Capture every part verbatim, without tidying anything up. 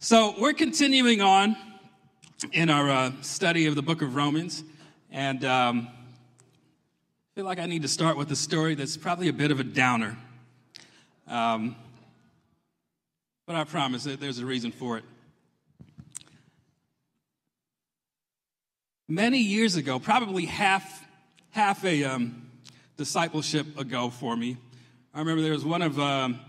So we're continuing on in our uh, study of the book of Romans, and um, I feel like I need to start with a story that's probably a bit of a downer. Um, but I promise that there's a reason for it. Many years ago, probably half half a um, discipleship ago for me, I remember there was one of um,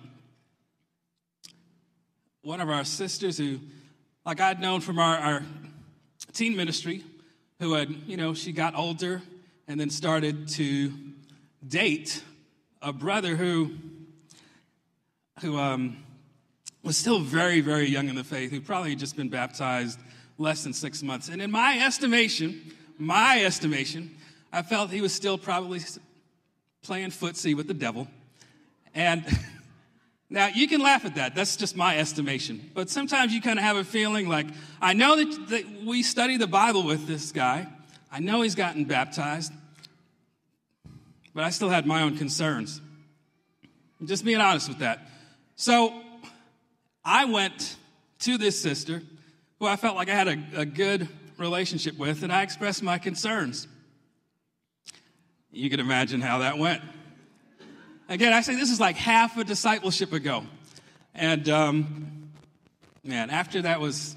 one of our sisters who, like I'd known from our, our teen ministry, who had, you know, she got older and then started to date a brother who who um, was still very, very young in the faith, who probably had just been baptized less than six months. And in my estimation, my estimation, I felt he was still probably playing footsie with the devil. And now you can laugh at that. That's just my estimation. But sometimes you kind of have a feeling like, I know that, that we study the Bible with this guy. I know he's gotten baptized. But I still had my own concerns. I'm just being honest with that. So I went to this sister who I felt like I had a, a good relationship with, and I expressed my concerns. You can imagine how that went. Again, I say this is like half a discipleship ago. And, um, man, after that was,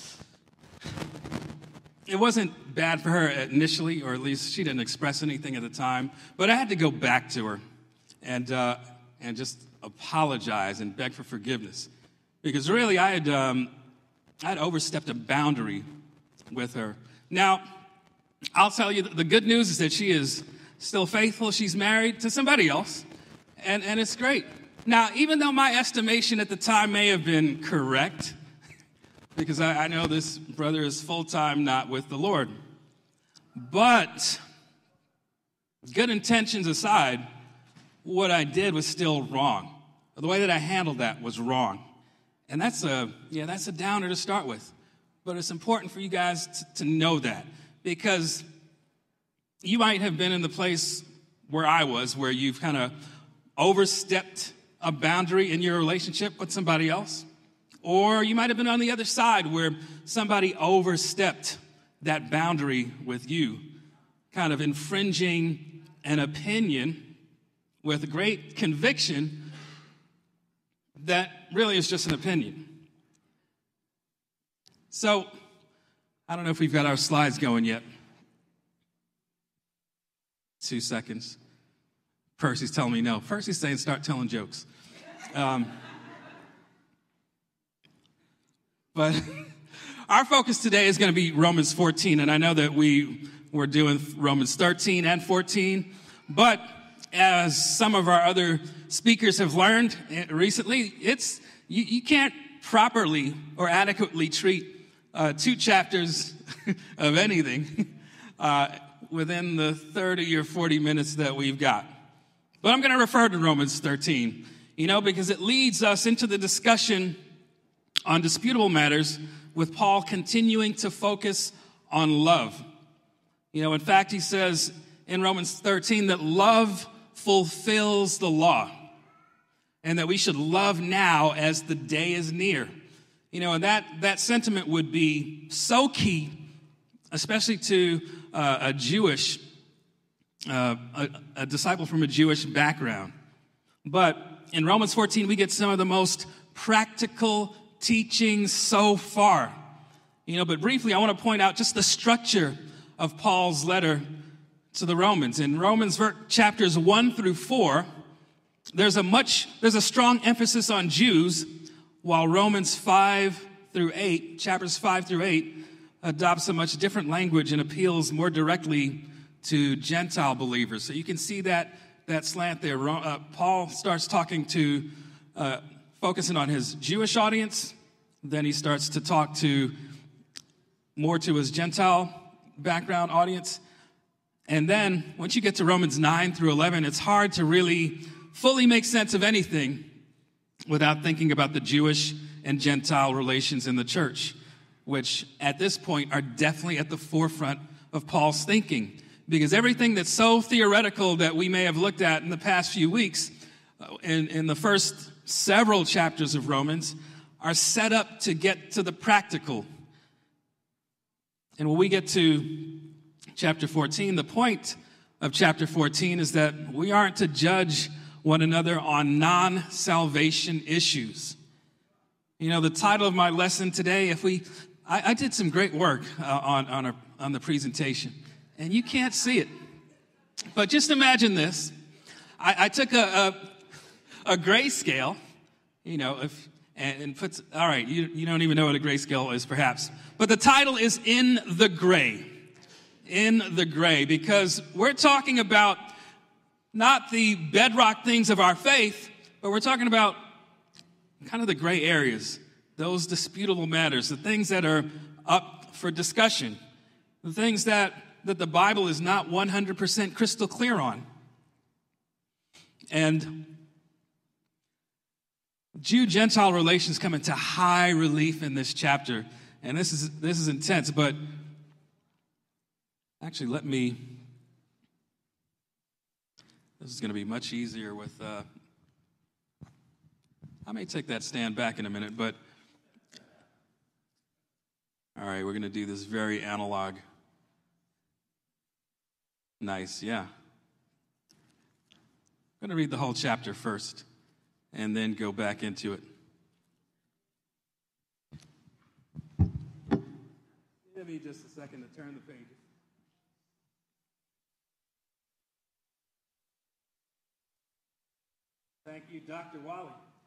it wasn't bad for her initially, or at least she didn't express anything at the time. But I had to go back to her and uh, and just apologize and beg for forgiveness. Because really, I had, um, I had overstepped a boundary with her. Now, I'll tell you, the good news is that she is still faithful. She's married to somebody else. And and it's great. Now, even though my estimation at the time may have been correct, because I, I know this brother is full-time not with the Lord, but good intentions aside, what I did was still wrong. The way that I handled that was wrong. And that's a, yeah, that's a downer to start with. But it's important for you guys to, to know that, because you might have been in the place where I was, where you've kind of overstepped a boundary in your relationship with somebody else. Or you might have been on the other side where somebody overstepped that boundary with you, kind of infringing an opinion with great conviction that really is just an opinion. So, I don't know if we've got our slides going yet. Two seconds. Percy's telling me no. Percy's saying start telling jokes. Um, but our focus today is going to be Romans fourteen, and I know that we were doing Romans thirteen and fourteen, but as some of our other speakers have learned recently, it's you, you can't properly or adequately treat uh, two chapters of anything uh, within the thirty or forty minutes that we've got. But I'm going to refer to Romans thirteen, you know, because it leads us into the discussion on disputable matters with Paul continuing to focus on love. You know, in fact, he says in Romans thirteen that love fulfills the law and that we should love now as the day is near. You know, and that, that sentiment would be so key, especially to uh, a Jewish Uh, a, a disciple from a Jewish background. But in Romans fourteen, we get some of the most practical teachings so far. You know, but briefly, I want to point out just the structure of Paul's letter to the Romans. In Romans chapters one through four, there's a much, there's a strong emphasis on Jews, while Romans five through eight, chapters five through eight, adopts a much different language and appeals more directly to Gentile believers. So you can see that that slant there. Uh, Paul starts talking to, uh, focusing on his Jewish audience. Then he starts to talk to more to his Gentile background audience. And then once you get to Romans nine through eleven, it's hard to really fully make sense of anything without thinking about the Jewish and Gentile relations in the church, which at this point are definitely at the forefront of Paul's thinking. Because everything that's so theoretical that we may have looked at in the past few weeks, in, in the first several chapters of Romans, are set up to get to the practical. And when we get to chapter fourteen, the point of chapter fourteen is that we aren't to judge one another on non-salvation issues. You know, the title of my lesson today, if we, I, I did some great work uh, on, on, our, on the presentation, and you can't see it. But just imagine this. I, I took a, a, a grayscale, you know, if, and, and puts, all right, you, you don't even know what a grayscale is perhaps. But the title is In the Gray. In the Gray, because we're talking about not the bedrock things of our faith, but we're talking about kind of the gray areas, those disputable matters, the things that are up for discussion, the things that, that the Bible is not one hundred percent crystal clear on. And Jew-Gentile relations come into high relief in this chapter, and this is this is intense, but actually let me... This is going to be much easier with, uh, I may take that stand back in a minute, but, all right, we're going to do this very analog. Nice, yeah. I'm going to read the whole chapter first, and then go back into it. Give me just a second to turn the pages. Thank you, Doctor Wally.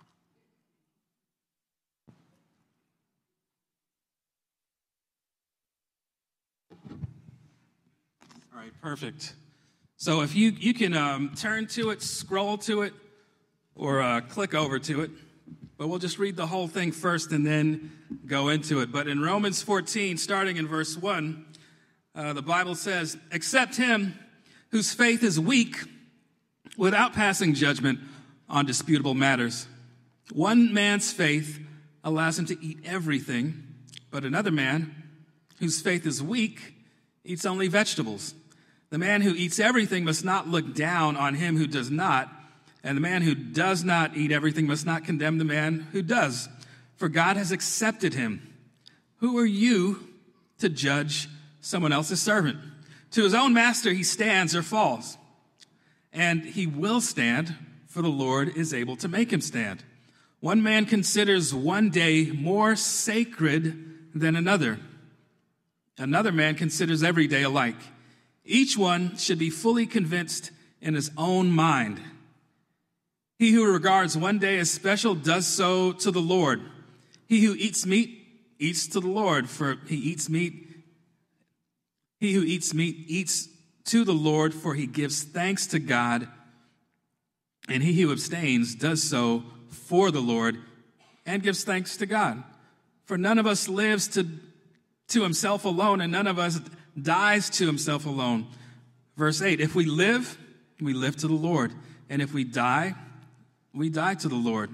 All right, perfect. So if you, you can um, turn to it, scroll to it, or uh, click over to it. But we'll just read the whole thing first and then go into it. But in Romans fourteen, starting in verse one, uh, the Bible says, "Accept him whose faith is weak without passing judgment on disputable matters. One man's faith allows him to eat everything, but another man whose faith is weak eats only vegetables. The man who eats everything must not look down on him who does not, and the man who does not eat everything must not condemn the man who does, for God has accepted him. Who are you to judge someone else's servant? To his own master he stands or falls, and he will stand, for the Lord is able to make him stand. One man considers one day more sacred than another. Another man considers every day alike. Each one should be fully convinced in his own mind. He who regards one day as special does so to the Lord. He who eats meat eats to the Lord, for he eats meat. He who eats meat eats to the Lord, for he gives thanks to God. And he who abstains does so for the Lord and gives thanks to God. For none of us lives to, to himself alone, and none of us dies to himself alone." Verse eight, "If we live, we live to the Lord. And if we die, we die to the Lord.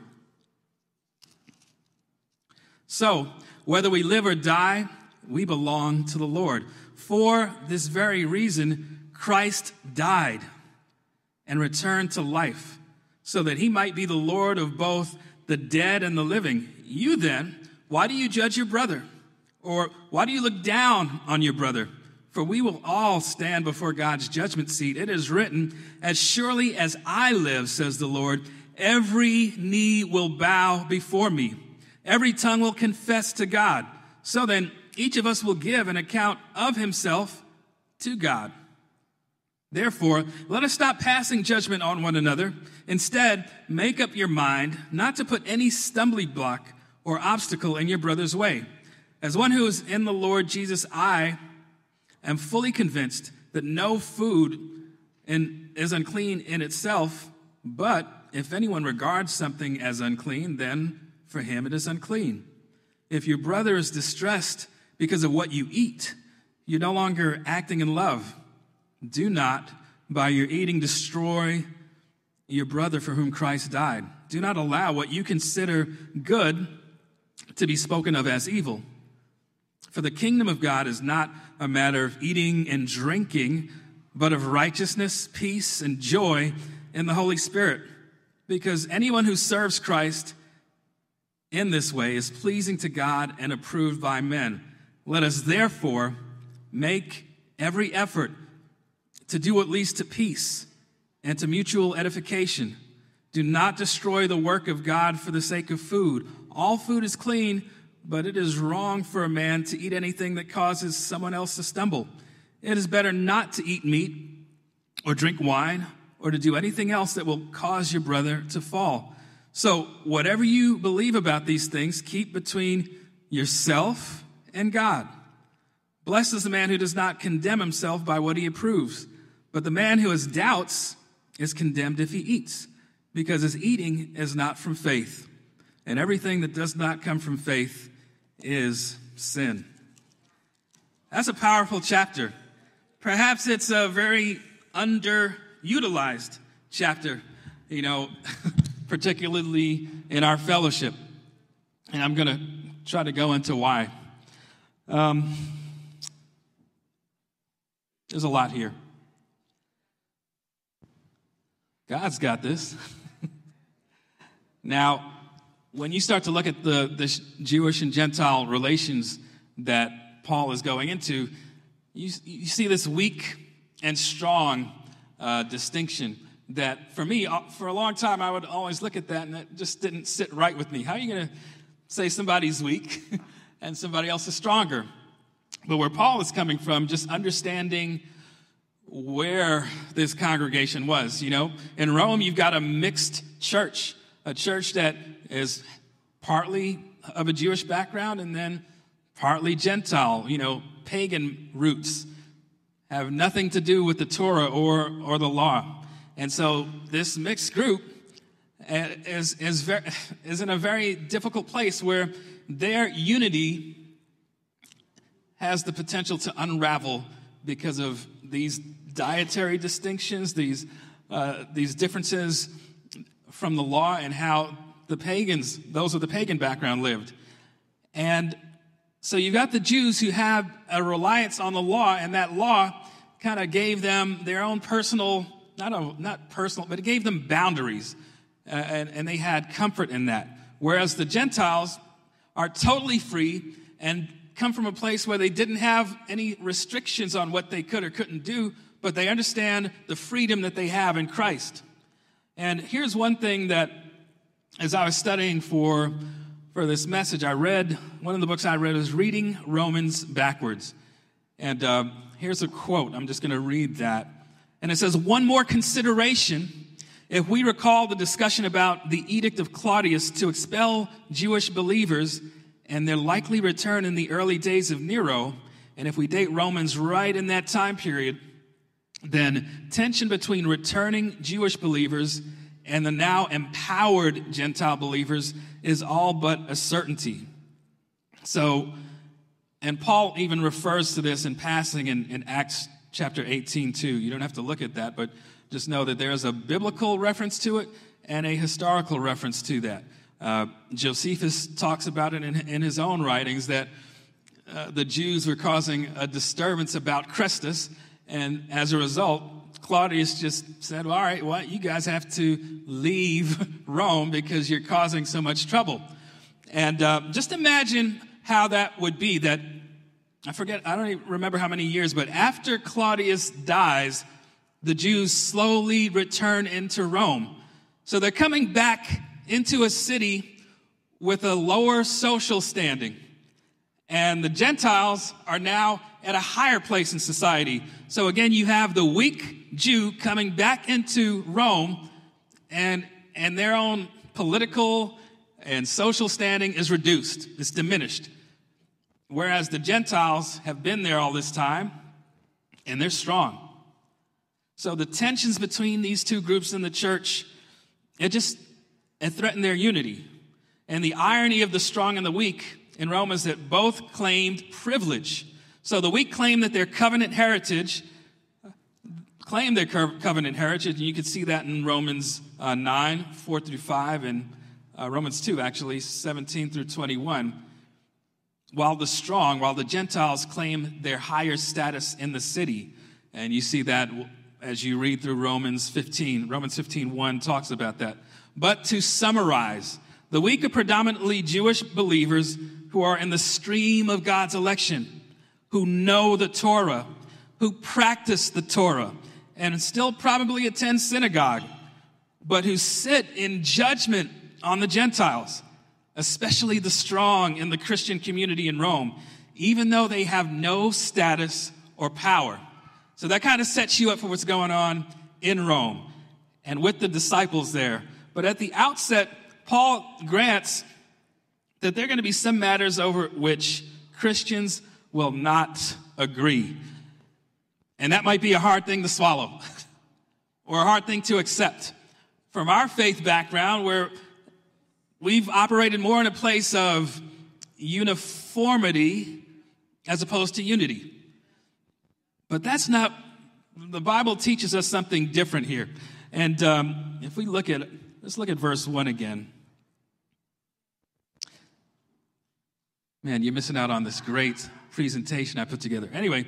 So, whether we live or die, we belong to the Lord. For this very reason, Christ died and returned to life, so that he might be the Lord of both the dead and the living. You then, why do you judge your brother? Or why do you look down on your brother? For we will all stand before God's judgment seat. It is written, as surely as I live, says the Lord, every knee will bow before me. Every tongue will confess to God. So then, each of us will give an account of himself to God. Therefore, let us stop passing judgment on one another. Instead, make up your mind not to put any stumbling block or obstacle in your brother's way. As one who is in the Lord Jesus, I am fully convinced that no food in, is unclean in itself, but if anyone regards something as unclean, then for him it is unclean. If your brother is distressed because of what you eat, you're no longer acting in love. Do not, by your eating, destroy your brother for whom Christ died. Do not allow what you consider good to be spoken of as evil. For the kingdom of God is not a matter of eating and drinking, but of righteousness, peace, and joy in the Holy Spirit. Because anyone who serves Christ in this way is pleasing to God and approved by men. Let us therefore make every effort to do what leads to peace and to mutual edification. Do not destroy the work of God for the sake of food. All food is clean, but it is wrong for a man to eat anything that causes someone else to stumble. It is better not to eat meat or drink wine or to do anything else that will cause your brother to fall. So whatever you believe about these things, keep between yourself and God. Blessed is the man who does not condemn himself by what he approves, but the man who has doubts is condemned if he eats, because his eating is not from faith. And everything that does not come from faith is sin. That's a powerful chapter. Perhaps it's a very underutilized chapter, you know, particularly in our fellowship. And I'm going to try to go into why. Um, there's a lot here. God's got this. Now, when you start to look at the, the Jewish and Gentile relations that Paul is going into, you, you see this weak and strong uh, distinction that, for me, for a long time, I would always look at that, and it just didn't sit right with me. How are you going to say somebody's weak and somebody else is stronger? But where Paul is coming from, just understanding where this congregation was, you know. In Rome, you've got a mixed church, a church that is partly of a Jewish background and then partly Gentile, you know, pagan roots, have nothing to do with the Torah or, or the law. And so this mixed group is, is, very, is in a very difficult place where their unity has the potential to unravel because of these dietary distinctions, these uh, these differences from the law and how the pagans, those with the pagan background, lived. And so you've got the Jews who have a reliance on the law, and that law kind of gave them their own personal, not a, not personal, but it gave them boundaries, uh, and, and they had comfort in that. Whereas the Gentiles are totally free and come from a place where they didn't have any restrictions on what they could or couldn't do, but they understand the freedom that they have in Christ. And here's one thing that, as I was studying for, for this message, I read, one of the books I read was Reading Romans Backwards. And uh, here's a quote. I'm just going to read that. And it says, "One more consideration. If we recall the discussion about the edict of Claudius to expel Jewish believers and their likely return in the early days of Nero, and if we date Romans right in that time period, then tension between returning Jewish believers and the now empowered Gentile believers is all but a certainty." So, and Paul even refers to this in passing in, in Acts chapter eighteen too. You don't have to look at that, but just know that there's a biblical reference to it and a historical reference to that. Uh, Josephus talks about it in, in his own writings that uh, the Jews were causing a disturbance about Christus, and as a result, Claudius just said, well, all right, well, you guys have to leave Rome because you're causing so much trouble. And uh, just imagine how that would be that, I forget, I don't even remember how many years, but after Claudius dies, the Jews slowly return into Rome. So they're coming back into a city with a lower social standing. And the Gentiles are now at a higher place in society. So again, you have the weak Jew coming back into Rome, and, and their own political and social standing is reduced. It's diminished. Whereas the Gentiles have been there all this time, and they're strong. So the tensions between these two groups in the church, it just it threatened their unity. And the irony of the strong and the weak in Rome is that both claimed privilege. So the weak claimed that their covenant heritage, claimed their covenant heritage, and you can see that in Romans uh, nine, four through five, and uh, Romans two, actually, seventeen through twenty-one. While the strong, while the Gentiles claim their higher status in the city. And you see that as you read through Romans fifteen. Romans fifteen one talks about that. But to summarize, The weak are predominantly Jewish believers who are in the stream of God's election, who know the Torah, who practice the Torah, and still probably attend synagogue, but who sit in judgment on the Gentiles, especially the strong in the Christian community in Rome, even though they have no status or power. So that kind of sets you up for what's going on in Rome and with the disciples there. But at the outset, Paul grants that there are going to be some matters over which Christians will not agree. And that might be a hard thing to swallow or a hard thing to accept. From our faith background, where we've operated more in a place of uniformity as opposed to unity. But that's not, the Bible teaches us something different here. And um, if we look at it, let's look at verse one again. Man, you're missing out on this great presentation I put together. Anyway,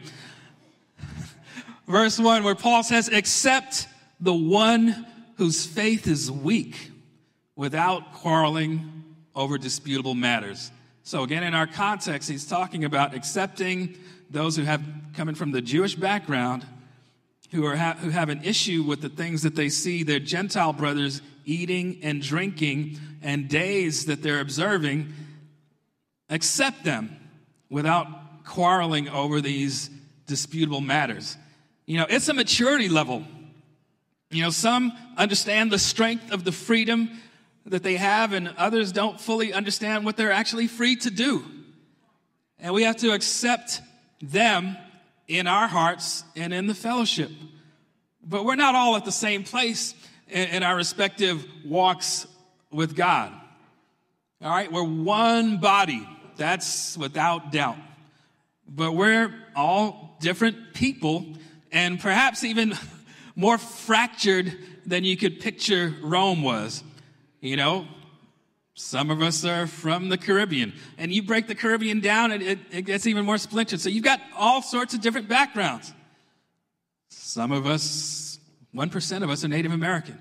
verse one, where Paul says, "Except the one whose faith is weak, without quarreling over disputable matters." So again, in our context, he's talking about accepting those who have coming from the Jewish background, who are ha- who have an issue with the things that they see their Gentile brothers eating and drinking and days that they're observing. Accept them without quarreling over these disputable matters. You know, it's a maturity level. You know, some understand the strength of the freedom that they have, and others don't fully understand what they're actually free to do. And we have to accept them in our hearts and in the fellowship. But we're not all at the same place in, in our respective walks with God. All right, we're one body. That's without doubt. But we're all different people, and perhaps even more fractured than you could picture Rome was. You know, some of us are from the Caribbean, and you break the Caribbean down, and it, it gets even more splintered. So you've got all sorts of different backgrounds. Some of us, one percent of us are Native American.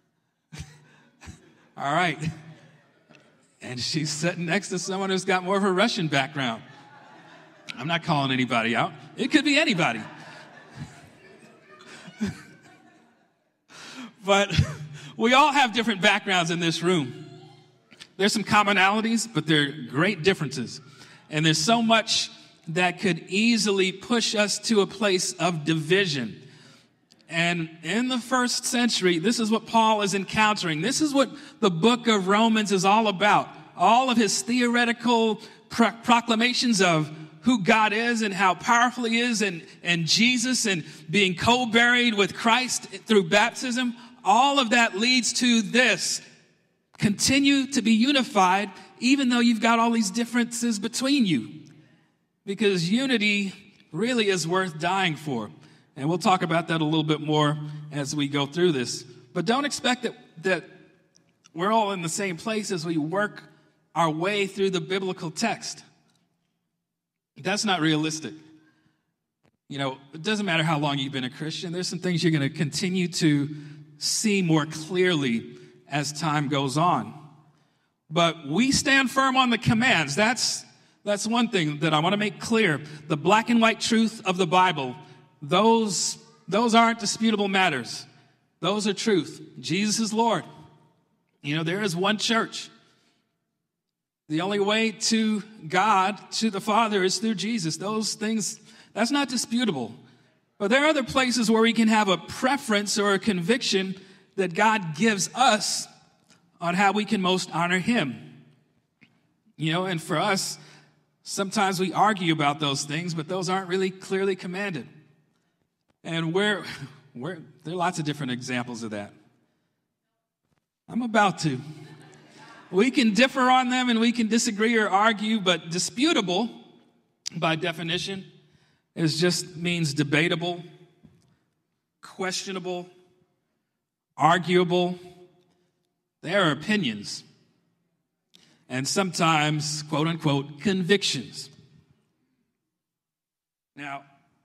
All right. And she's sitting next to someone who's got more of a Russian background. I'm not calling anybody out. It could be anybody. But we all have different backgrounds in this room. There's some commonalities, but there are great differences. And there's so much that could easily push us to a place of division. And in the first century, this is what Paul is encountering. This is what the book of Romans is all about. All of his theoretical pro- proclamations of who God is and how powerful he is, and, and Jesus, and being co-buried with Christ through baptism. All of that leads to this: continue to be unified, even though you've got all these differences between you. Because unity really is worth dying for. And we'll talk about that a little bit more as we go through this. But don't expect that, that we're all in the same place as we work our way through the biblical text. That's not realistic. You know, it doesn't matter how long you've been a Christian. There's some things you're going to continue to see more clearly as time goes on. But we stand firm on the commands. That's, that's one thing that I want to make clear. The black and white truth of the Bible, those, those aren't disputable matters. Those are truth. Jesus is Lord. You know, there is one church. The only way to God, to the Father, is through Jesus. Those things, that's not disputable. But there are other places where we can have a preference or a conviction that God gives us on how we can most honor him. You know, and for us, sometimes we argue about those things, but those aren't really clearly commanded. And we're, we're, there are lots of different examples of that. I'm about to. We can differ on them and we can disagree or argue, but disputable, by definition, is just means debatable, questionable, arguable. They are opinions. And sometimes, quote unquote, convictions. Now,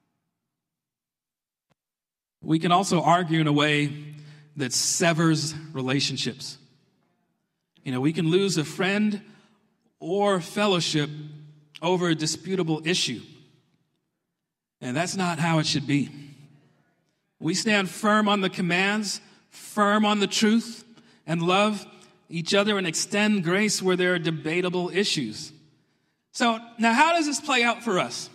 we can also argue in a way that severs relationships. You know, we can lose a friend or fellowship over a disputable issue. And that's not how it should be. We stand firm on the commands, firm on the truth, and love each other and extend grace where there are debatable issues. So now how does this play out for us?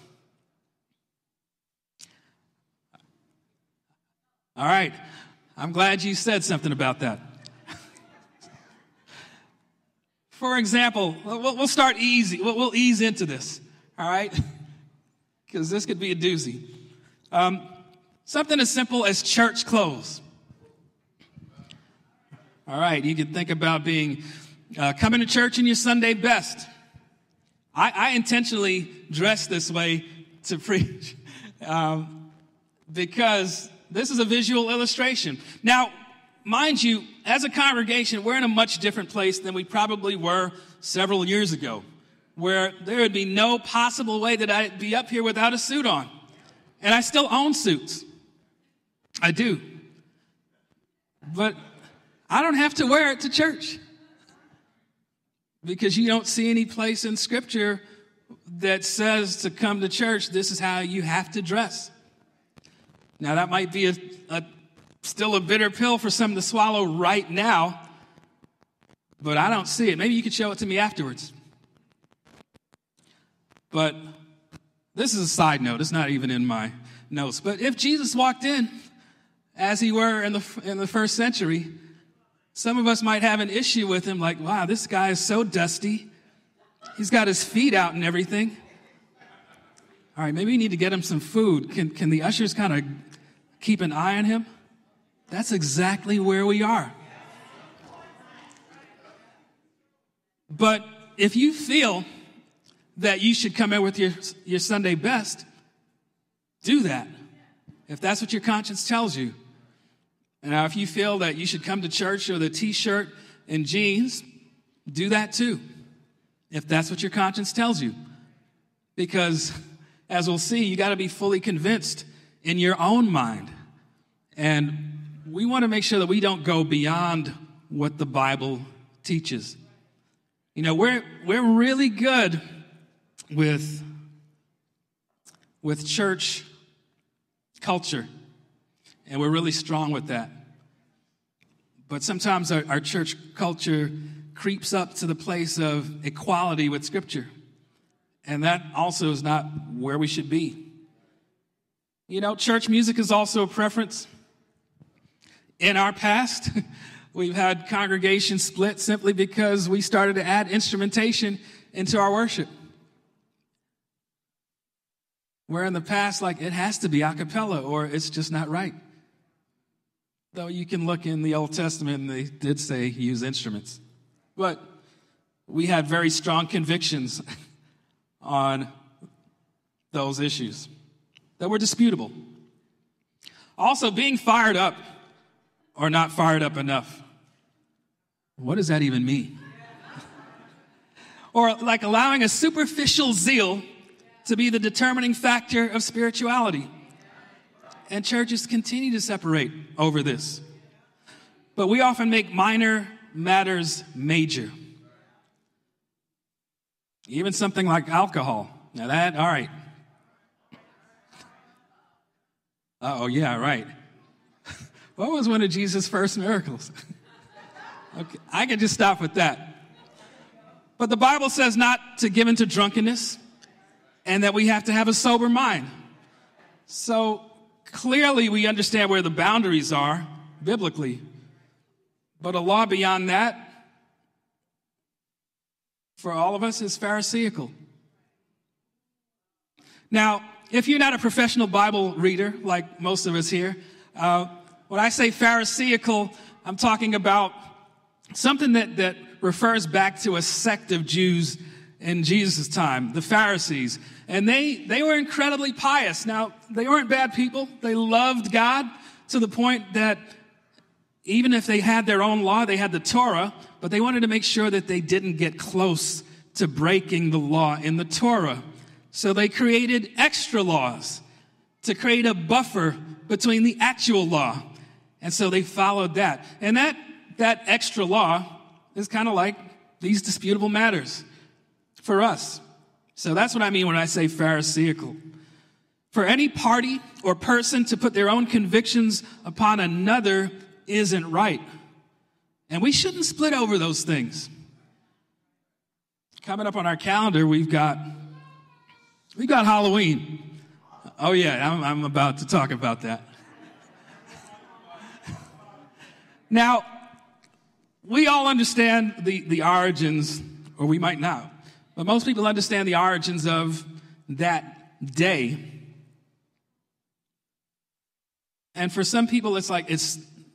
All right, I'm glad you said something about that. For example, we'll start easy. We'll ease into this, all right? Because this could be a doozy. Um, something as simple as church clothes. All right, you can think about being uh, coming to church in your Sunday best. I, I intentionally dress this way to preach um, because this is a visual illustration. Now, mind you, as a congregation, we're in a much different place than we probably were several years ago, where there would be no possible way that I'd be up here without a suit on. And I still own suits. I do. But I don't have to wear it to church, because you don't see any place in Scripture that says to come to church, this is how you have to dress. Now, that might be a, a still a bitter pill for some to swallow right now, but I don't see it. Maybe you could show it to me afterwards. But this is a side note. It's not even in my notes. But if Jesus walked in as he were in the in the first century, some of us might have an issue with him, like, wow, this guy is so dusty. He's got his feet out and everything. All right, maybe you need to get him some food. Can, can the ushers kind of keep an eye on him? That's exactly where we are. But if you feel that you should come in with your, your Sunday best, do that. If that's what your conscience tells you. Now, if you feel that you should come to church with a t-shirt and jeans, do that too. If that's what your conscience tells you. Because, as we'll see, you got to be fully convinced in your own mind. And we want to make sure that we don't go beyond what the Bible teaches. You know, we're we're really good with, with church culture, and we're really strong with that. But sometimes our, our church culture creeps up to the place of equality with Scripture, and that also is not where we should be. You know, church music is also a preference. In our past, we've had congregations split simply because we started to add instrumentation into our worship. Where in the past, like, it has to be a cappella or it's just not right. Though you can look in the Old Testament and they did say use instruments. But we had very strong convictions on those issues that were disputable. Also, being fired up or not fired up enough. What does that even mean? Or like allowing a superficial zeal to be the determining factor of spirituality. And churches continue to separate over this. But we often make minor matters major. Even something like alcohol. Now that, all right. Oh, yeah, right. What was one of Jesus' first miracles? Okay, I can just stop with that. But the Bible says not to give into drunkenness and that we have to have a sober mind. So clearly we understand where the boundaries are biblically. But a law beyond that for all of us is Pharisaical. Now, if you're not a professional Bible reader like most of us here, uh, when I say Pharisaical, I'm talking about something that, that refers back to a sect of Jews in Jesus' time, the Pharisees. And they, they were incredibly pious. Now, they weren't bad people. They loved God to the point that even if they had their own law, they had the Torah, but they wanted to make sure that they didn't get close to breaking the law in the Torah. So they created extra laws to create a buffer between the actual law. And so they followed that. And that, that extra law is kind of like these disputable matters for us. So that's what I mean when I say Pharisaical. For any party or person to put their own convictions upon another isn't right. And we shouldn't split over those things. Coming up on our calendar, we've got we've got Halloween. Oh yeah, I'm, I'm about to talk about that. Now, we all understand the, the origins, or we might not, but most people understand the origins of that day. And for some people, it's like, it's,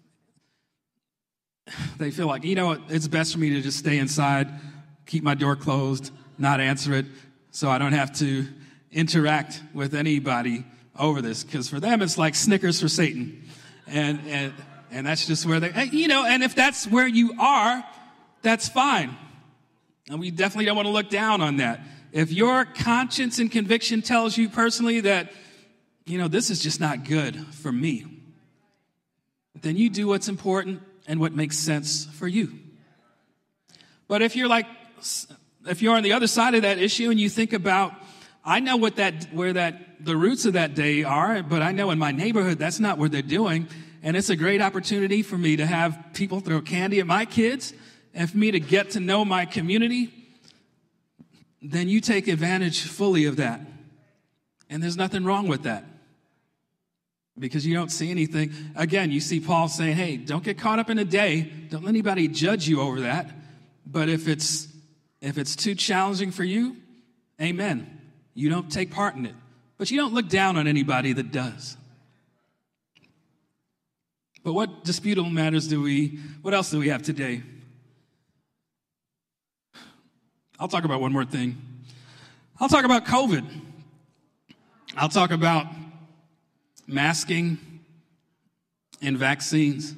they feel like, you know what, it's best for me to just stay inside, keep my door closed, not answer it, so I don't have to interact with anybody over this. Because for them, it's like Snickers for Satan. And, and, and that's just where they, you know, and if that's where you are, that's fine. And we definitely don't want to look down on that. If your conscience and conviction tells you personally that, you know, this is just not good for me, then you do what's important and what makes sense for you. But if you're like, if you're on the other side of that issue and you think about, I know what that, where that, the roots of that day are, but I know in my neighborhood, that's not what they're doing. And it's a great opportunity for me to have people throw candy at my kids and for me to get to know my community. Then you take advantage fully of that. And there's nothing wrong with that. Because you don't see anything. Again, you see Paul saying, hey, don't get caught up in a day. Don't let anybody judge you over that. But if it's if it's too challenging for you, amen. You don't take part in it. But you don't look down on anybody that does. But what disputable matters do we, what else do we have today? I'll talk about one more thing. I'll talk about COVID. I'll talk about masking and vaccines.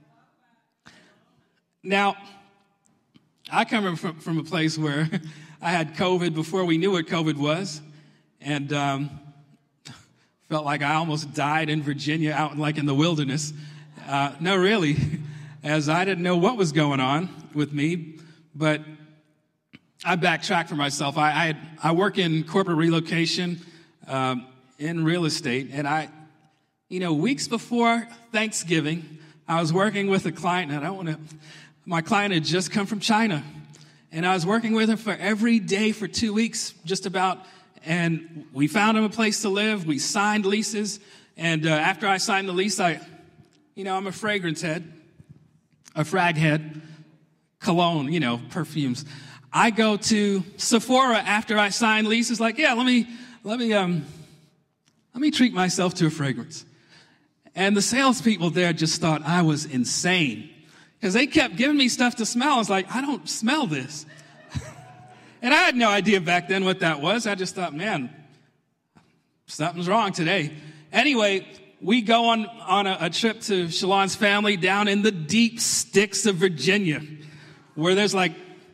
Now, I come from, from a place where I had COVID before we knew what COVID was, and um, felt like I almost died in Virginia out like in the wilderness. Uh, no, really, as I didn't know what was going on with me, but I backtracked for myself. I, I, I work in corporate relocation um, in real estate, and I, you know, weeks before Thanksgiving, I was working with a client, and I don't want to, my client had just come from China, and I was working with him for every day for two weeks, just about, and we found him a place to live. We signed leases, and uh, after I signed the lease, I, you know, I'm a fragrance head, a frag head, cologne, you know, perfumes. I go to Sephora after I sign leases, like, yeah, let me, let me, um, let me treat myself to a fragrance. And the salespeople there just thought I was insane because they kept giving me stuff to smell. I was like, I don't smell this. And I had no idea back then what that was. I just thought, man, something's wrong today. Anyway, we go on, on a, a trip to Shalon's family down in the deep sticks of Virginia, where there's like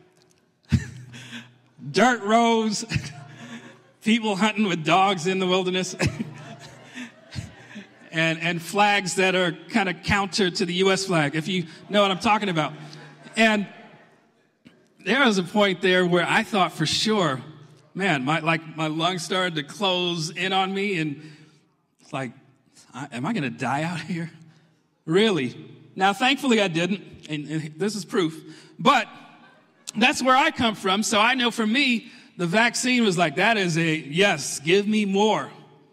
dirt roads, people hunting with dogs in the wilderness, and, and flags that are kind of counter to the U S flag, if you know what I'm talking about. And there was a point there where I thought for sure, man, my like my lungs started to close in on me, and it's like, am I going to die out here? Really? Now, thankfully, I didn't, and, and this is proof. But that's where I come from, so I know for me, the vaccine was like, that is a, yes, give me more.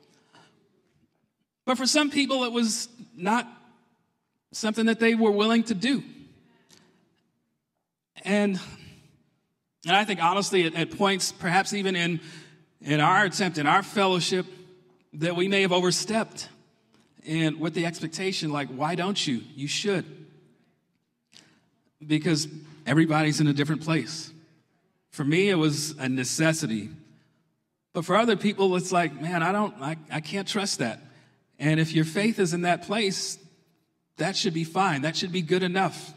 But for some people, it was not something that they were willing to do. And, and I think, honestly, at, at points, perhaps even in, in our attempt, in our fellowship, that we may have overstepped. And with the expectation, like, why don't you? You should. Because everybody's in a different place. For me, it was a necessity. But for other people, it's like, man, I don't, I, I can't trust that. And if your faith is in that place, that should be fine. That should be good enough.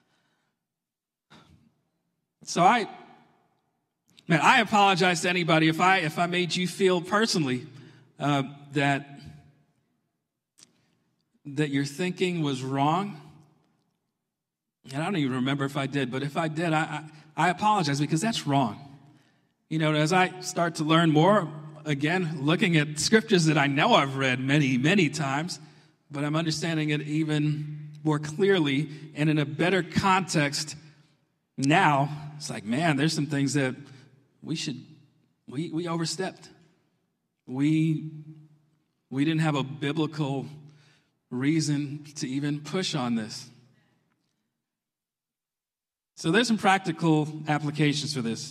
So I, man, I apologize to anybody if I, if I made you feel personally uh, that that your thinking was wrong, And I don't even remember if I did, but if I did, I, I, I apologize because that's wrong. You know, as I start to learn more, again, looking at scriptures that I know I've read many, many times, but I'm understanding it even more clearly and in a better context now. It's like, man, there's some things that we should, we, we overstepped. We, we didn't have a biblical reason to even push on this. So there's some practical applications for this.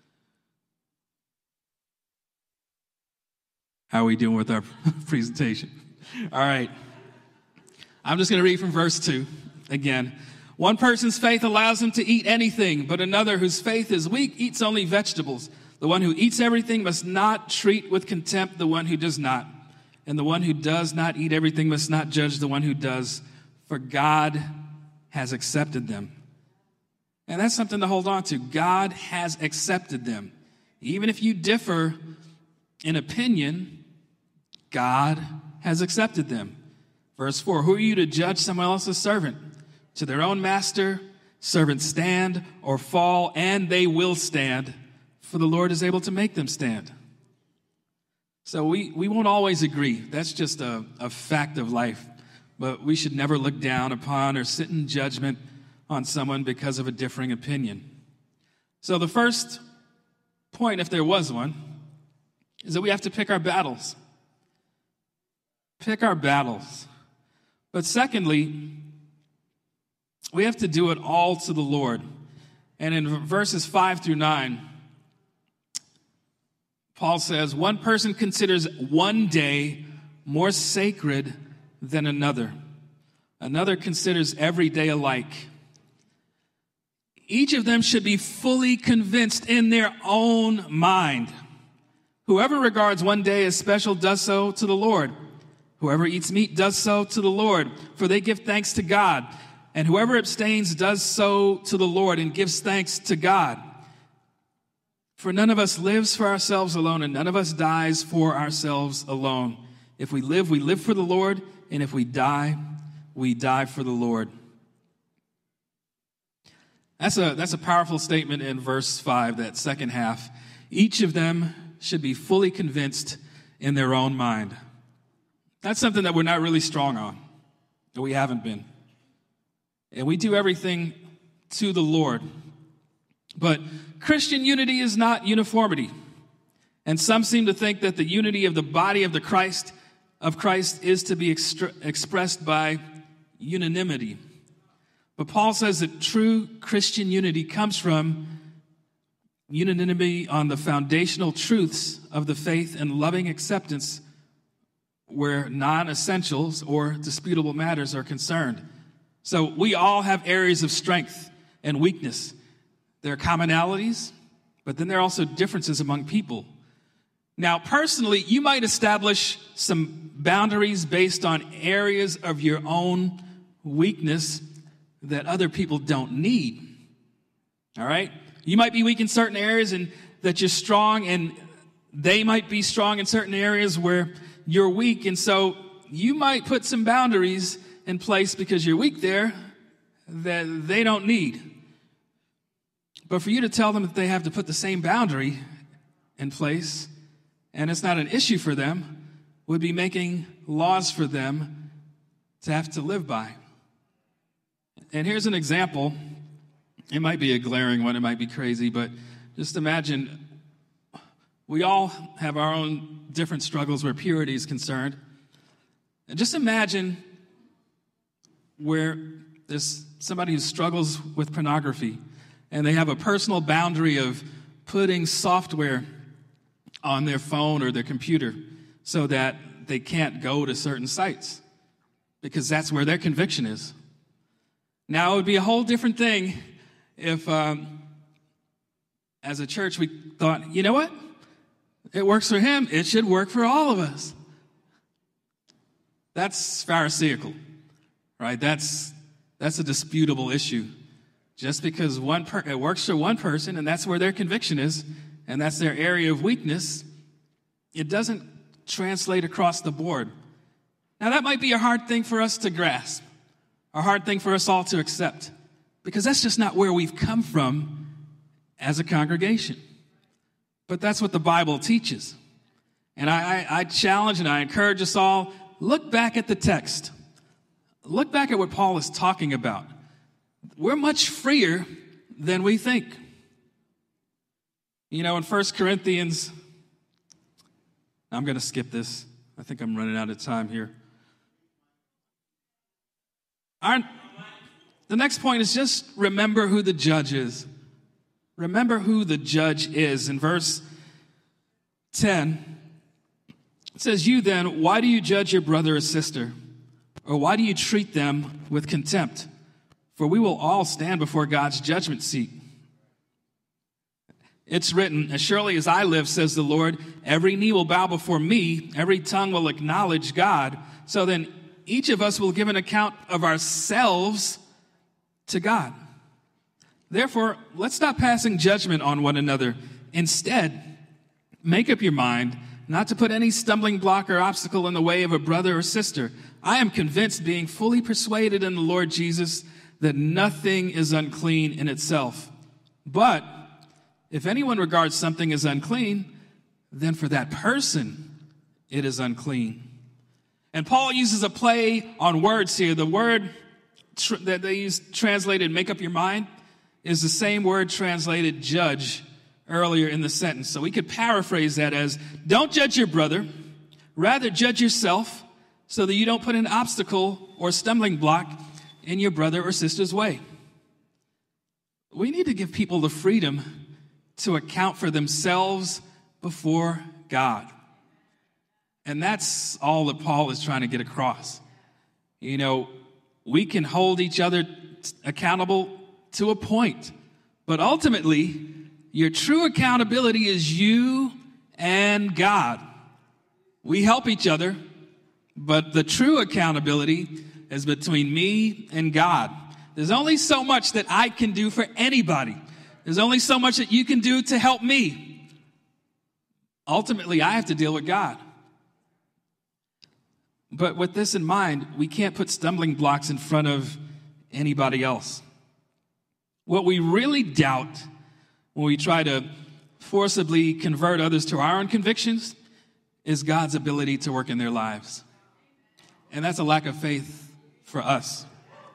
How are we doing with our presentation? All right. I'm just going to read from verse two again. One person's faith allows him to eat anything, but another whose faith is weak eats only vegetables. The one who eats everything must not treat with contempt the one who does not. And the one who does not eat everything must not judge the one who does, for God has accepted them. And that's something to hold on to. God has accepted them. Even if you differ in opinion, God has accepted them. Verse four, who are you to judge someone else's servant? To their own master, servants stand or fall, and they will stand, for the Lord is able to make them stand. So we, we won't always agree. That's just a, a fact of life. But we should never look down upon or sit in judgment on someone because of a differing opinion. So the first point, if there was one, is that we have to pick our battles. Pick our battles. But secondly, we have to do it all to the Lord. And in verses five through nine, Paul says, one person considers one day more sacred than another. Another considers every day alike. Each of them should be fully convinced in their own mind. Whoever regards one day as special does so to the Lord. Whoever eats meat does so to the Lord, for they give thanks to God. And whoever abstains does so to the Lord and gives thanks to God. For none of us lives for ourselves alone, and none of us dies for ourselves alone. If we live, we live for the Lord, and if we die, we die for the Lord. That's a, that's a powerful statement in verse five, that second half. Each of them should be fully convinced in their own mind. That's something that we're not really strong on, that we haven't been. And we do everything to the Lord. But Christian unity is not uniformity. And some seem to think that the unity of the body of the Christ of Christ is to be extra- expressed by unanimity. But Paul says that true Christian unity comes from unanimity on the foundational truths of the faith and loving acceptance where non-essentials or disputable matters are concerned. So we all have areas of strength and weakness. There are commonalities, but then there are also differences among people. Now, personally, you might establish some boundaries based on areas of your own weakness that other people don't need. All right? You might be weak in certain areas and that you're strong, and they might be strong in certain areas where you're weak. And so you might put some boundaries in place because you're weak there that they don't need. But for you to tell them that they have to put the same boundary in place, and it's not an issue for them, would be making laws for them to have to live by. And here's an example. It might be a glaring one, it might be crazy, but just imagine we all have our own different struggles where purity is concerned. And just imagine where there's somebody who struggles with pornography and they have a personal boundary of putting software on their phone or their computer so that they can't go to certain sites because that's where their conviction is. Now, it would be a whole different thing if, um, as a church, we thought, you know what? It works for him. It should work for all of us. That's Pharisaical, right? That's that's a disputable issue. Just because one per- it works for one person, and that's where their conviction is, and that's their area of weakness, it doesn't translate across the board. Now, that might be a hard thing for us to grasp, a hard thing for us all to accept. because that's just not where we've come from as a congregation. But that's what the Bible teaches. And I, I, I challenge and I encourage us all, look back at the text. Look back at what Paul is talking about. We're much freer than we think. You know, in First Corinthians, I'm going to skip this. I think I'm running out of time here. Our, the next point is just remember who the judge is. Remember who the judge is. In verse ten, it says, "You then, why do you judge your brother or sister? Or why do you treat them with contempt? For we will all stand before God's judgment seat. It's written, as surely as I live, says the Lord, every knee will bow before me, every tongue will acknowledge God. So then each of us will give an account of ourselves to God. Therefore, let's stop passing judgment on one another. Instead, make up your mind not to put any stumbling block or obstacle in the way of a brother or sister. I am convinced, being fully persuaded in the Lord Jesus, that nothing is unclean in itself. But if anyone regards something as unclean, then for that person it is unclean." And Paul uses a play on words here. The word tr- that they use translated "make up your mind" is the same word translated "judge" earlier in the sentence. So we could paraphrase that as, don't judge your brother, rather judge yourself so that you don't put an obstacle or stumbling block in your brother or sister's way. We need to give people the freedom to account for themselves before God. And that's all that Paul is trying to get across. You know, we can hold each other accountable to a point, but ultimately, your true accountability is you and God. We help each other, but the true accountability is between me and God. There's only so much that I can do for anybody. There's only so much that you can do to help me. Ultimately, I have to deal with God. But with this in mind, we can't put stumbling blocks in front of anybody else. What we really doubt when we try to forcibly convert others to our own convictions is God's ability to work in their lives. And that's a lack of faith for us.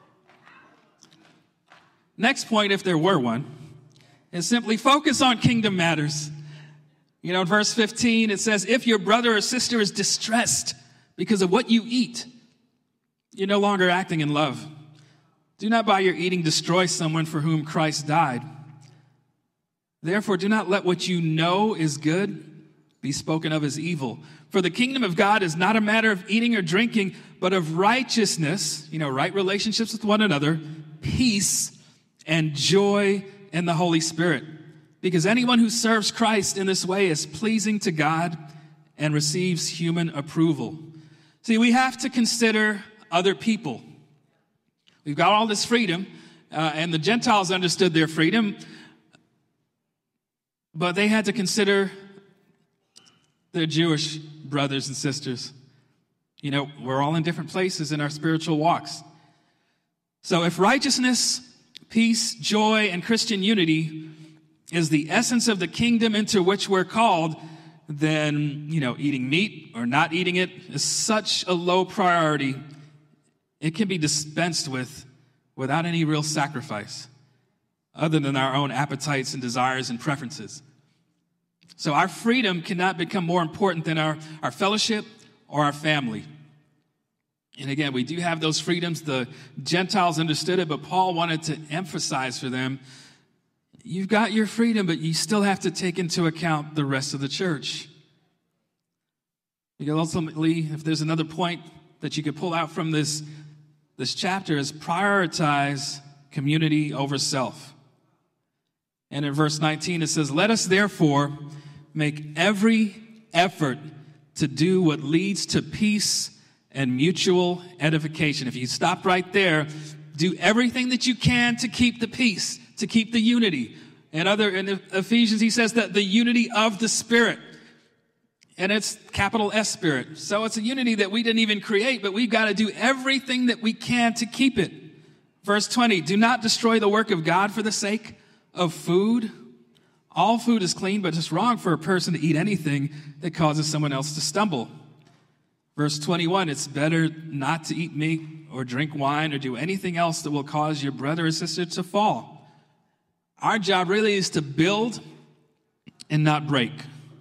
Next point, if there were one, is simply focus on kingdom matters. You know, in verse fifteen, it says, if your brother or sister is distressed because of what you eat, you're no longer acting in love. Do not by your eating destroy someone for whom Christ died. Therefore, do not let what you know is good be spoken of as evil. For the kingdom of God is not a matter of eating or drinking, but of righteousness, you know, right relationships with one another, peace, and joy in the Holy Spirit. Because anyone who serves Christ in this way is pleasing to God and receives human approval. See, we have to consider other people. We've got all this freedom, uh, and the Gentiles understood their freedom, but they had to consider their Jewish brothers and sisters. You know, we're all in different places in our spiritual walks. So if righteousness, peace, joy, and Christian unity is the essence of the kingdom into which we're called, then, you know, eating meat or not eating it is such a low priority, it can be dispensed with without any real sacrifice other than our own appetites and desires and preferences. So our freedom cannot become more important than our, our fellowship or our family. And again, we do have those freedoms. The Gentiles understood it, but Paul wanted to emphasize for them, you've got your freedom, but you still have to take into account the rest of the church. Because ultimately, if there's another point that you could pull out from this, this chapter, is prioritize community over self. And in verse nineteen, it says, let us therefore make every effort to do what leads to peace and mutual edification. If you stop right there, do everything that you can to keep the peace, to keep the unity. And other in Ephesians, he says that the unity of the Spirit. And it's capital S Spirit. So it's a unity that we didn't even create, but we've got to do everything that we can to keep it. Verse twenty, do not destroy the work of God for the sake of food. All food is clean, but it's wrong for a person to eat anything that causes someone else to stumble. Verse twenty-one, it's better not to eat meat or drink wine or do anything else that will cause your brother or sister to fall. Our job really is to build and not break.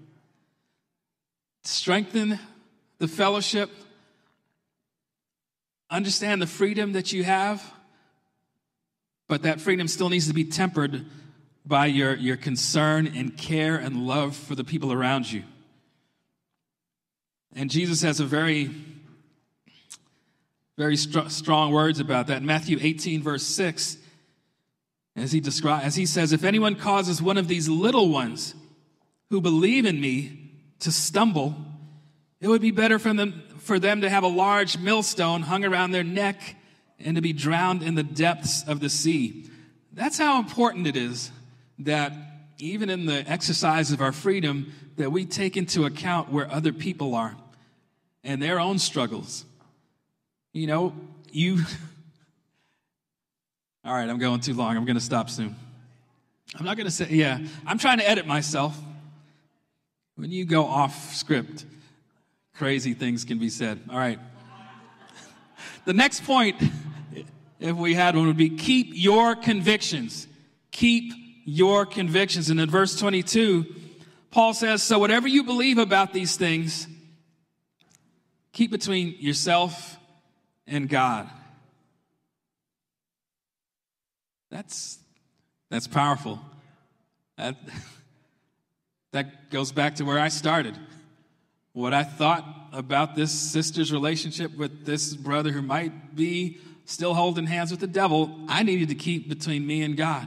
Strengthen the fellowship. Understand the freedom that you have, but that freedom still needs to be tempered by your, your concern and care and love for the people around you. And Jesus has a very, very str- strong words about that. In Matthew eighteen, verse six, as he describes, as he says, if anyone causes one of these little ones who believe in me to stumble, it would be better for them, for them to have a large millstone hung around their neck and to be drowned in the depths of the sea. That's how important it is that even in the exercise of our freedom, that we take into account where other people are and their own struggles. You know, you... All right, I'm going too long. I'm going to stop soon. I'm not going to say, yeah, I'm trying to edit myself. When you go off script, crazy things can be said. All right. The next point, if we had one, would be keep your convictions. Keep your convictions. And in verse twenty-two, Paul says, so whatever you believe about these things, keep between yourself and God. That's that's powerful. That, that goes back to where I started. What I thought about this sister's relationship with this brother who might be still holding hands with the devil, I needed to keep between me and God.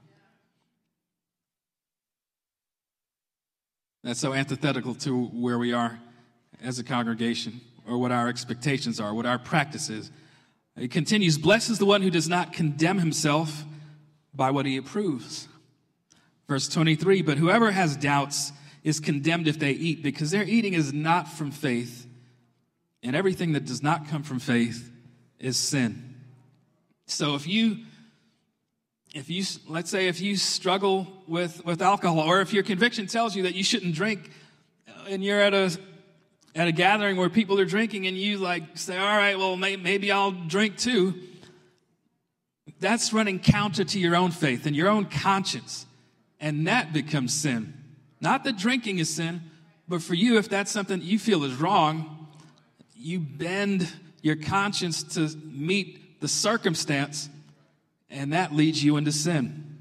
That's so antithetical to where we are as a congregation, or what our expectations are, what our practice is. It continues, blessed is the one who does not condemn himself by what he approves. Verse twenty-three, but whoever has doubts is condemned if they eat, because their eating is not from faith, and everything that does not come from faith is sin. So if you, if you, let's say if you struggle with, with alcohol, or if your conviction tells you that you shouldn't drink, and you're at a at a gathering where people are drinking, and you like say, all right, well, may, maybe I'll drink too, that's running counter to your own faith and your own conscience, and that becomes sin. Not that drinking is sin, but for you, if that's something you feel is wrong, you bend your conscience to meet the circumstance, and that leads you into sin.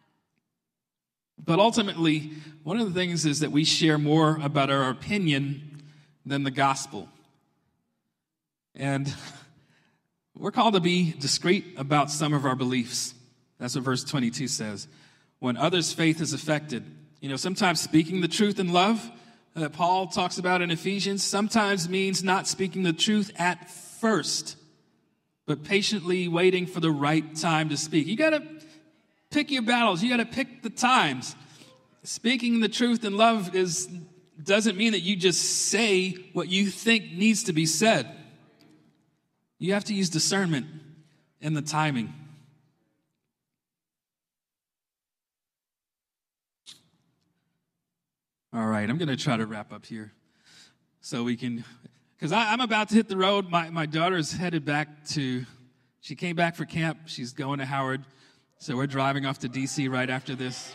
But ultimately, one of the things is that we share more about our opinion than the gospel. And we're called to be discreet about some of our beliefs. That's what verse twenty-two says. When others' faith is affected, you know, sometimes speaking the truth in love that Paul talks about in Ephesians sometimes means not speaking the truth at first, but patiently waiting for the right time to speak. You got to pick your battles. You got to pick the times. Speaking the truth in love is doesn't mean that you just say what you think needs to be said. You have to use discernment in the timing. All right, I'm going to try to wrap up here so we can, because I'm about to hit the road. My, my daughter's headed back to, she came back for camp. She's going to Howard, so we're driving off to D C right after this.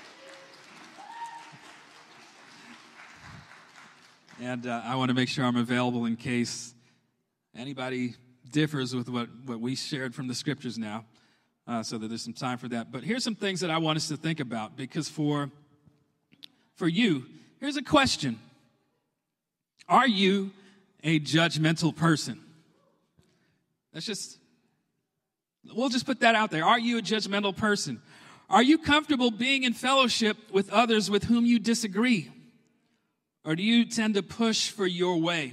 And uh, I want to make sure I'm available in case anybody differs with what, what we shared from the scriptures now, uh, so that there's some time for that. But here's some things that I want us to think about, because for For you, here's a question. Are you a judgmental person? Let's just, we'll just put that out there. Are you a judgmental person? Are you comfortable being in fellowship with others with whom you disagree? Or do you tend to push for your way?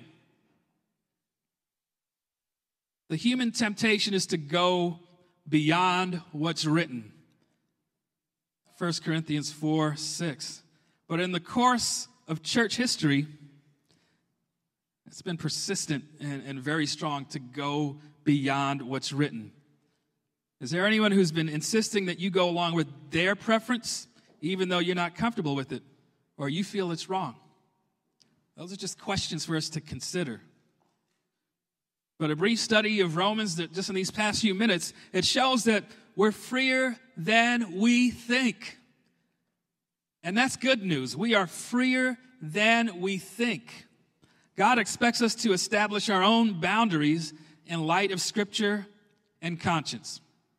The human temptation is to go beyond what's written. First Corinthians four, six. But in the course of church history, it's been persistent and, and very strong to go beyond what's written. Is there anyone who's been insisting that you go along with their preference, even though you're not comfortable with it, or you feel it's wrong? Those are just questions for us to consider. But a brief study of Romans, that just in these past few minutes, it shows that we're freer than we think. And that's good news. We are freer than we think. God expects us to establish our own boundaries in light of Scripture and conscience.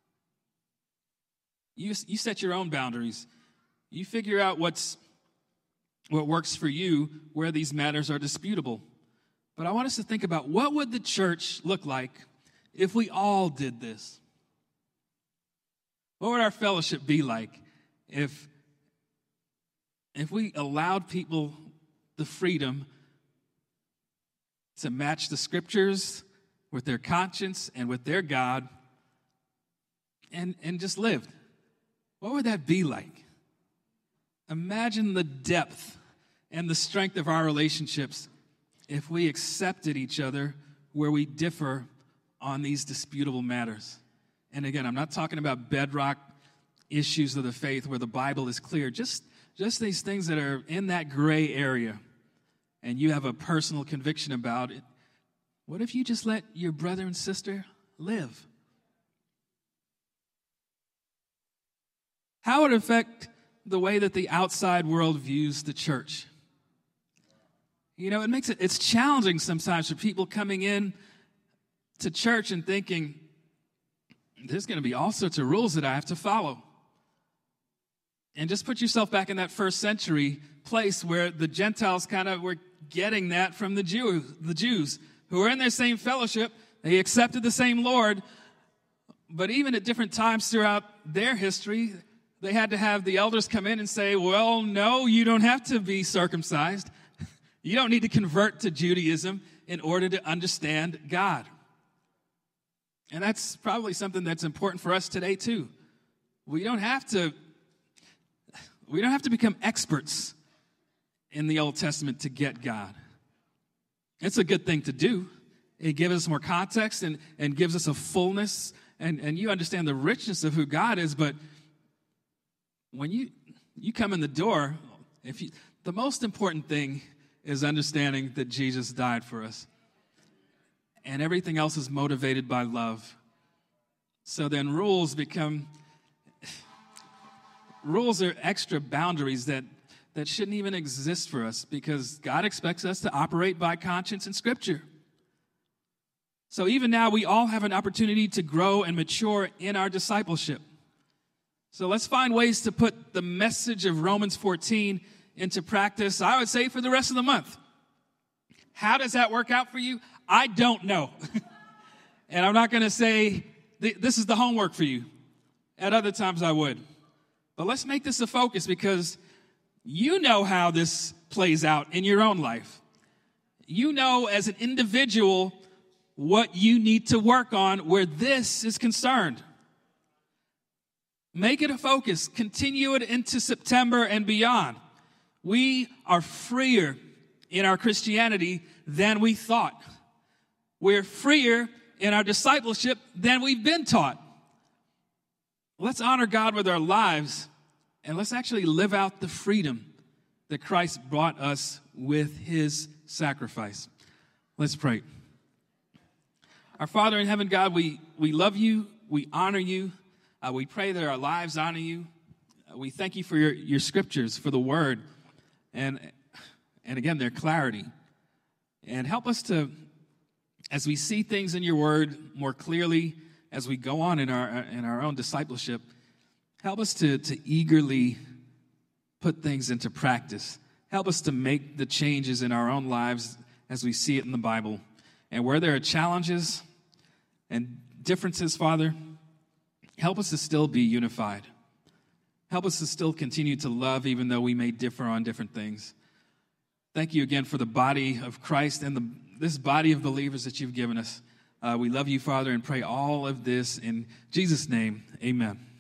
You, you set your own boundaries. You figure out what's what works for you, where these matters are disputable. But I want us to think about, what would the church look like if we all did this? What would our fellowship be like if, if we allowed people the freedom to match the Scriptures with their conscience and with their God and, and just lived? What would that be like? Imagine the depth and the strength of our relationships if we accepted each other where we differ on these disputable matters. And again, I'm not talking about bedrock issues of the faith where the Bible is clear. Just, just these things that are in that gray area and you have a personal conviction about it. What if you just let your brother and sister live? How would it affect the way that the outside world views the church? You know, it makes it, it's challenging sometimes for people coming in to church and thinking, there's going to be all sorts of rules that I have to follow. And just put yourself back in that first century place where the Gentiles kind of were getting that from the Jew, the Jews who were in their same fellowship. They accepted the same Lord, but even at different times throughout their history, they had to have the elders come in and say, well, no, you don't have to be circumcised. You don't need to convert to Judaism in order to understand God. And that's probably something that's important for us today too. We don't have to, we don't have to become experts in the Old Testament to get God. It's a good thing to do. It gives us more context and, and gives us a fullness, and, and you understand the richness of who God is, but when you you come in the door, if you, the most important thing is understanding that Jesus died for us. And everything else is motivated by love. So then rules become, rules are extra boundaries that, that shouldn't even exist for us because God expects us to operate by conscience and Scripture. So even now, we all have an opportunity to grow and mature in our discipleship. So let's find ways to put the message of Romans fourteen into practice, I would say, for the rest of the month. How does that work out for you? I don't know. And I'm not going to say, this is the homework for you. At other times I would. But let's make this a focus because you know how this plays out in your own life. You know as an individual what you need to work on where this is concerned. Make it a focus. Continue it into September and beyond. We are freer in our Christianity than we thought. We're freer in our discipleship than we've been taught. Let's honor God with our lives, and let's actually live out the freedom that Christ brought us with his sacrifice. Let's pray. Our Father in heaven, God, we, we love you. We honor you. Uh, we pray that our lives honor you. Uh, we thank you for your, your scriptures, for the word, and, and again, their clarity. And help us to, as we see things in your word more clearly, as we go on in our in our own discipleship, help us to, to eagerly put things into practice. Help us to make the changes in our own lives as we see it in the Bible. And where there are challenges and differences, Father, help us to still be unified. Help us to still continue to love even though we may differ on different things. Thank you again for the body of Christ and the, this body of believers that you've given us. Uh, we love you, Father, and pray all of this in Jesus' name. Amen.